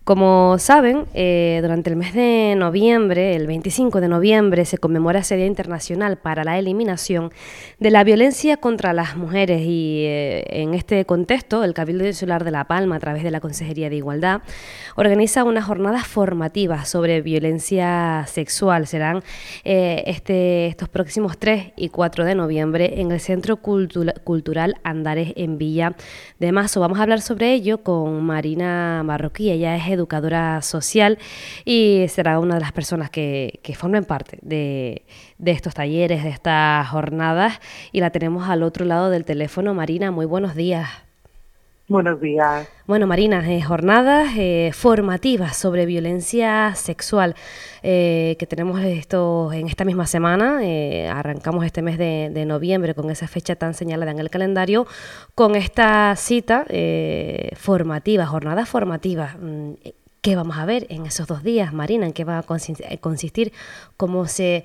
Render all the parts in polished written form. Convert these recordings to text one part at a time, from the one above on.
Como saben, durante el mes de noviembre, el 25 de noviembre, se conmemora ese Día Internacional para la Eliminación de la Violencia contra las Mujeres y en este contexto, el Cabildo Insular de La Palma, a través de la Consejería de Igualdad, organiza unas jornadas formativas sobre violencia sexual. Serán estos próximos 3 y 4 de noviembre en el Centro Cultural Andares en Villa de Mazo. Vamos a hablar sobre ello con Marina Marroquí. Ella es educadora social y será una de las personas que formen parte de estos talleres, de estas jornadas, y la tenemos al otro lado del teléfono. Marina, muy buenos días. Buenos días. Bueno, Marina, jornadas formativas sobre violencia sexual que tenemos en esta misma semana. Arrancamos este mes de noviembre con esa fecha tan señalada en el calendario, con esta cita formativa, jornada formativa. ¿Qué vamos a ver en esos 2 días, Marina? ¿En qué va a consistir? ¿Cómo se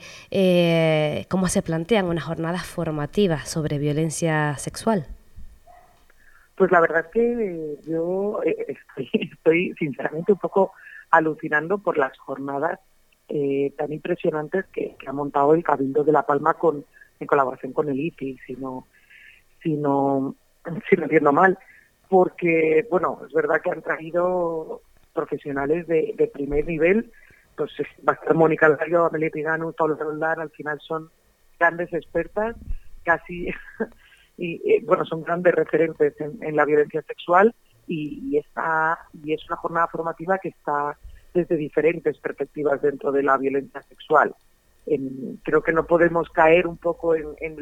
plantean unas jornadas formativas sobre violencia sexual? Pues la verdad es que yo estoy sinceramente un poco alucinando por las jornadas tan impresionantes que ha montado el Cabildo de La Palma en colaboración con el ICI, si no entiendo mal, porque, bueno, es verdad que han traído profesionales de primer nivel, pues va a estar Mónica Lario, Amelia Pigano, Paula Roldán, al final son grandes expertas, casi... bueno, son grandes referentes en la violencia sexual y es una jornada formativa que está desde diferentes perspectivas dentro de la violencia sexual. Creo que no podemos caer un poco en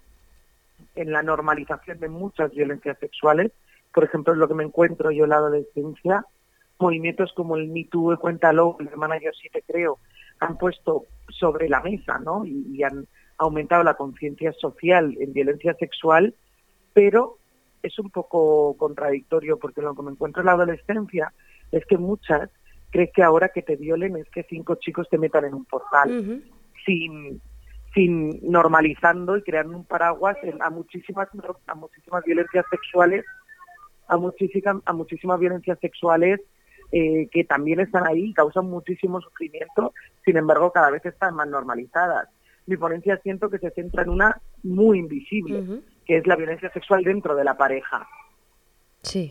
la normalización de muchas violencias sexuales. Por ejemplo, es lo que me encuentro yo en la adolescencia. Movimientos como el Me Too, Cuéntalo, la hermana Yo Sí Te Creo, han puesto sobre la mesa, ¿no? Y han aumentado la conciencia social en violencia sexual, pero es un poco contradictorio porque lo que me encuentro en la adolescencia es que muchas creen que ahora que te violen es que 5 chicos te metan en un portal, Uh-huh. sin normalizando y creando un paraguas a muchísimas violencias sexuales, a muchísimas violencias sexuales que también están ahí y causan muchísimo sufrimiento, sin embargo cada vez están más normalizadas. Mi ponencia siento que se centra en una muy invisible, Uh-huh. que es la violencia sexual dentro de la pareja. Sí.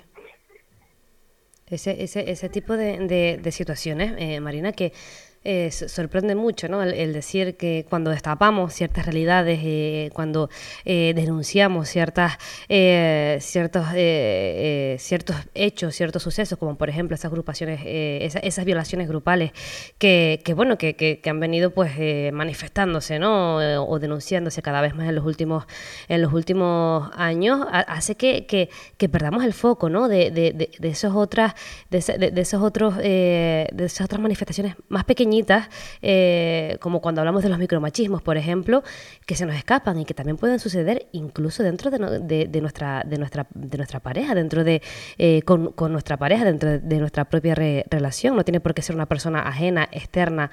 Ese tipo de situaciones, Marina, que sorprende mucho, ¿no? El decir que cuando destapamos ciertas realidades, cuando denunciamos ciertos hechos, ciertos sucesos, como por ejemplo esas agrupaciones, esas violaciones grupales que han venido pues manifestándose, ¿no? O denunciándose cada vez más en los últimos años, hace que perdamos el foco, ¿no? De esas otras manifestaciones más pequeñitas, como cuando hablamos de los micromachismos, por ejemplo, que se nos escapan y que también pueden suceder incluso dentro de nuestra pareja, con nuestra pareja, dentro de nuestra propia relación. No tiene por qué ser una persona ajena, externa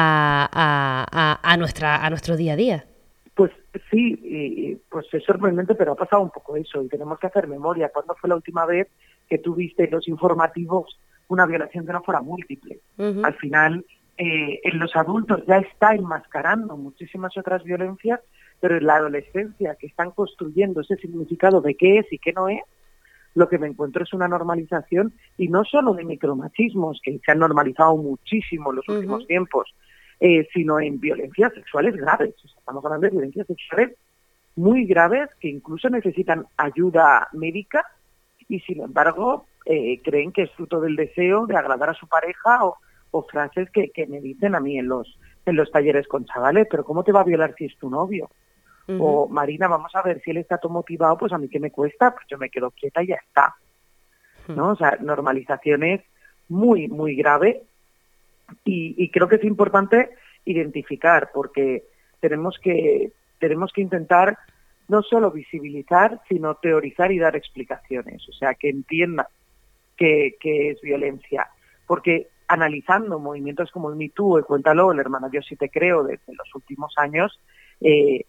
a nuestro día a día. Pues sí, pues es sorprendente, pero ha pasado un poco eso y tenemos que hacer memoria. ¿Cuándo fue la última vez que tuviste en los informativos una violación que no fuera múltiple? Uh-huh. Al final, en los adultos ya está enmascarando muchísimas otras violencias, pero en la adolescencia, que están construyendo ese significado de qué es y qué no es, lo que me encuentro es una normalización, y no solo de micromachismos, que se han normalizado muchísimo en los últimos Uh-huh. tiempos, sino en violencias sexuales graves. O sea, estamos hablando de violencias sexuales muy graves que incluso necesitan ayuda médica y sin embargo creen que es fruto del deseo de agradar a su pareja o frases que me dicen a mí en los talleres con chavales, pero ¿cómo te va a violar si es tu novio? Uh-huh. O Marina, vamos a ver, si él está todo motivado, pues a mí qué me cuesta, pues yo me quedo quieta y ya está, Uh-huh. ¿no? O sea, normalizaciones muy, muy graves y creo que es importante identificar porque tenemos que intentar no solo visibilizar, sino teorizar y dar explicaciones, o sea, que entiendan que es violencia, porque analizando movimientos como el Me Too, el Cuéntalo, la hermana Yo Sí Te Creo, desde los últimos años,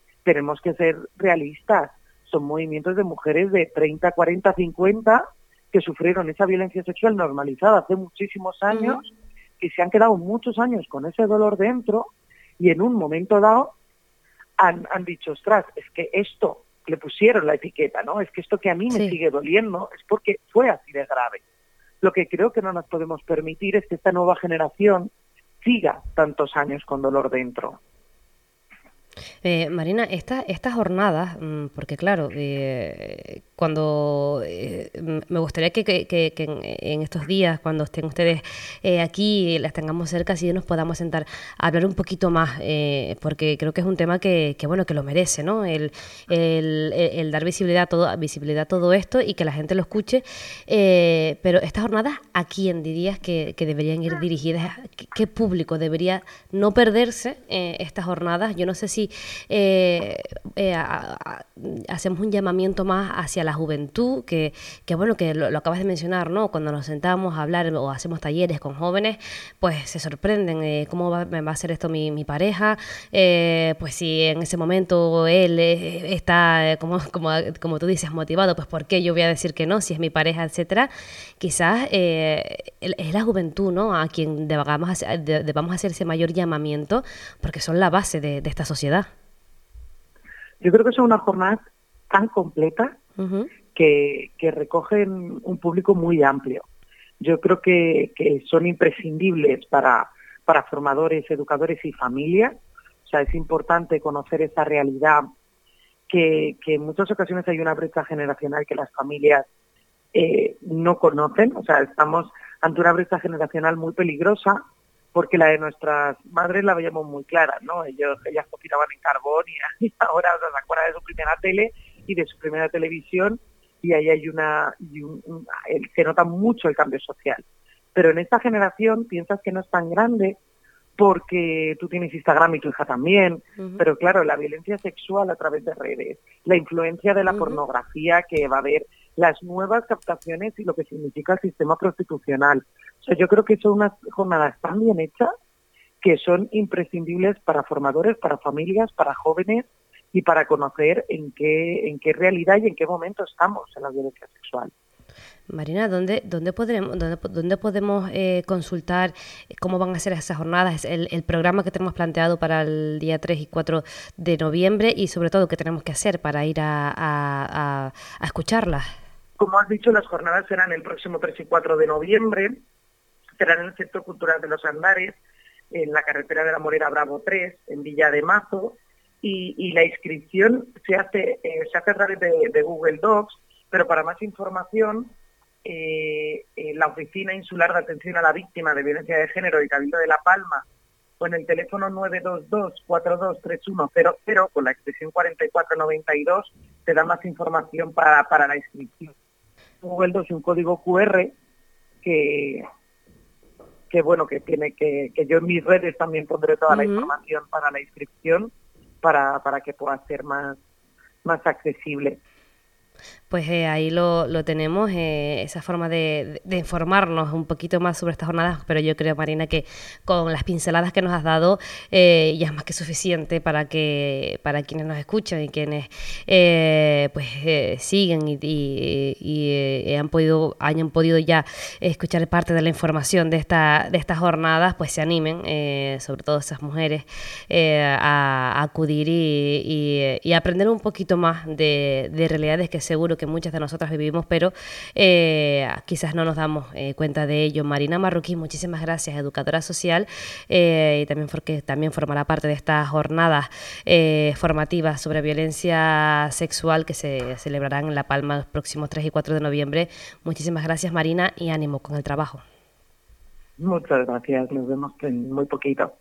tenemos que ser realistas. Son movimientos de mujeres de 30, 40, 50 que sufrieron esa violencia sexual normalizada hace muchísimos años, que se han quedado muchos años con ese dolor dentro y en un momento dado han dicho, ostras, es que esto, le pusieron la etiqueta, ¿no? Es que esto que a mí me sigue doliendo es porque fue así de grave. Lo que creo que no nos podemos permitir es que esta nueva generación siga tantos años con dolor dentro. Marina, estas jornadas, porque claro, cuando me gustaría que en estos días, cuando estén ustedes aquí, las tengamos cerca, si nos podamos sentar a hablar un poquito más, porque creo que es un tema bueno, que lo merece, ¿no? El dar visibilidad a todo esto y que la gente lo escuche. Pero estas jornadas, ¿a quién dirías que deberían ir dirigidas? ¿Qué público debería no perderse estas jornadas? Yo no sé si hacemos un llamamiento más hacia la juventud, que bueno, que lo acabas de mencionar, ¿no? Cuando nos sentamos a hablar o hacemos talleres con jóvenes, pues se sorprenden, ¿cómo me va a hacer esto mi pareja? Pues si en ese momento él está, como tú dices, motivado, pues ¿por qué yo voy a decir que no? Si es mi pareja, etcétera. Quizás es la juventud, ¿no? A quien debamos hacer ese mayor llamamiento, porque son la base de esta sociedad. Yo creo que son unas jornadas tan completas que recogen un público muy amplio. Yo creo que son imprescindibles para formadores, educadores y familias. O sea, es importante conocer esa realidad que en muchas ocasiones hay una brecha generacional que las familias no conocen. O sea, estamos ante una brecha generacional muy peligrosa, porque la de nuestras madres la veíamos muy clara, ¿no? Ellas cocinaban en carbón y ahora se acuerdan de su primera tele y de su primera televisión, y ahí hay se nota mucho el cambio social. Pero en esta generación piensas que no es tan grande porque tú tienes Instagram y tu hija también, pero claro, la violencia sexual a través de redes, la influencia de la pornografía que va a haber, las nuevas captaciones y lo que significa el sistema prostitucional. O sea, yo creo que son unas jornadas tan bien hechas que son imprescindibles para formadores, para familias, para jóvenes y para conocer en qué realidad y en qué momento estamos en la violencia sexual. Marina, ¿dónde podemos consultar cómo van a ser esas jornadas, el programa que tenemos planteado para el día 3 y 4 de noviembre y sobre todo qué tenemos que hacer para ir a escucharlas? Como has dicho, las jornadas serán el próximo 3 y 4 de noviembre, serán en el Centro Cultural de los Andares, en la carretera de la Morera Bravo 3, en Villa de Mazo, y la inscripción se hace a través de Google Docs, pero para más información, la Oficina Insular de Atención a la Víctima de Violencia de Género y Cabildo de La Palma, o en el teléfono 922-423100 con la extensión 4492, te da más información para la inscripción. Google Docs y un código QR que bueno, que yo en mis redes también pondré toda la información para la inscripción para que pueda ser más accesible. Pues ahí lo tenemos, esa forma de informarnos un poquito más sobre estas jornadas, pero yo creo, Marina, que con las pinceladas que nos has dado ya es más que suficiente para quienes nos escuchan y quienes siguen y hayan podido ya escuchar parte de la información de estas jornadas, pues se animen, sobre todo esas mujeres, a acudir y aprender un poquito más de realidades que seguro que muchas de nosotras vivimos, pero quizás no nos damos cuenta de ello. Marina Marroquín, muchísimas gracias, educadora social, y también porque también formará parte de estas jornadas formativas sobre violencia sexual que se celebrarán en La Palma los próximos 3 y 4 de noviembre. Muchísimas gracias, Marina, y ánimo con el trabajo. Muchas gracias, nos vemos en muy poquito.